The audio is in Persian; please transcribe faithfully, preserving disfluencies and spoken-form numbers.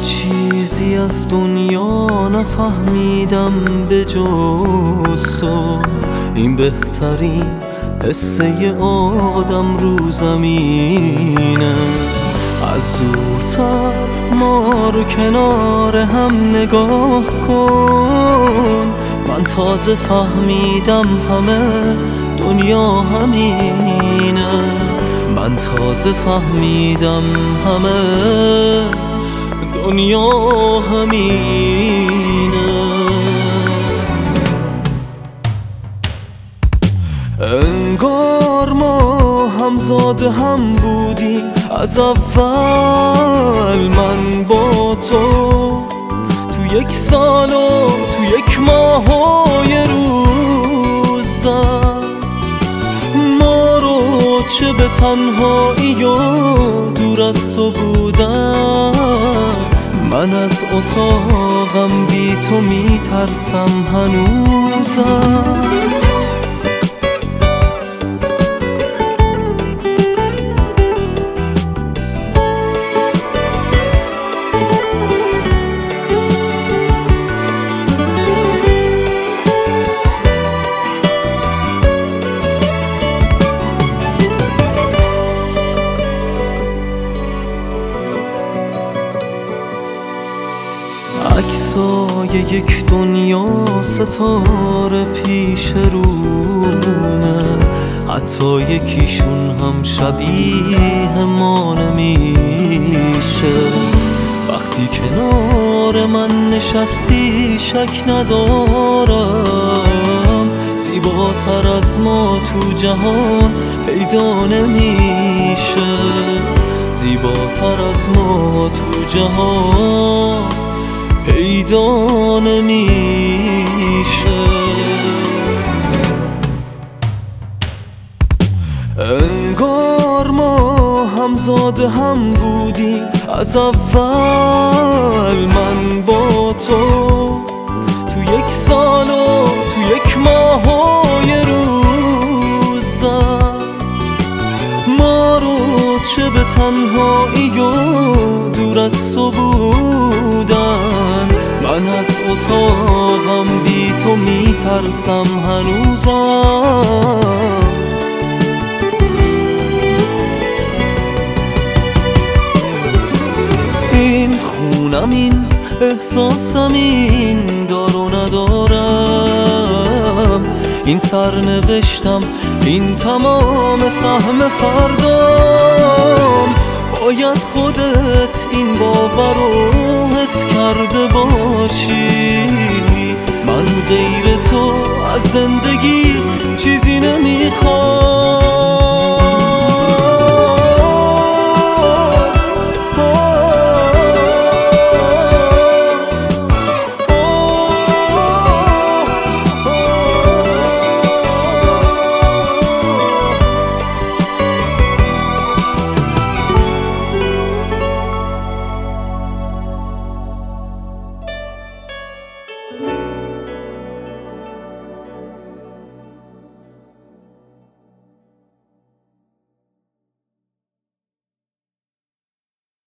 چیزی از دنیا نفهمیدم به جز تو. این بهترین قصه آدم رو زمینه. از دورتر ما رو کنار هم نگاه کن. من تازه فهمیدم همه دنیا همینه. من تازه فهمیدم همه دنیا همینه. انگار ما همزاد هم بودیم از اول. من با تو تو یک سال و تو یک ماه و یه روز زد ما رو، چه به تنهایی و دور از تو بودم. من از اتاقم بی تو میترسم هنوزم. عکسای یک دنیا ستاره پیش رومه. حتی یکیشون هم شبیه ما نمیشه. وقتی کنار من نشستی شک ندارم زیباتر از ما تو جهان پیدا نمیشه. زیباتر از ما تو جهان پیدا نمیشه. انگار ما همزاد هم بودیم از اول. من با تو تو یک سال و تو یک ماه و یه روز زد ما رو، چه به تنهایی و دور از تو بودن. من از اتاقم بی تو میترسم هنوزم. این خونم، این احساسم، این دار و ندارم. این سرنوشتم، این تمام سهم فردام. باید خودت این باور رو حس کرده باشی. من غیر تو از زندگی چیزی نمیخوام.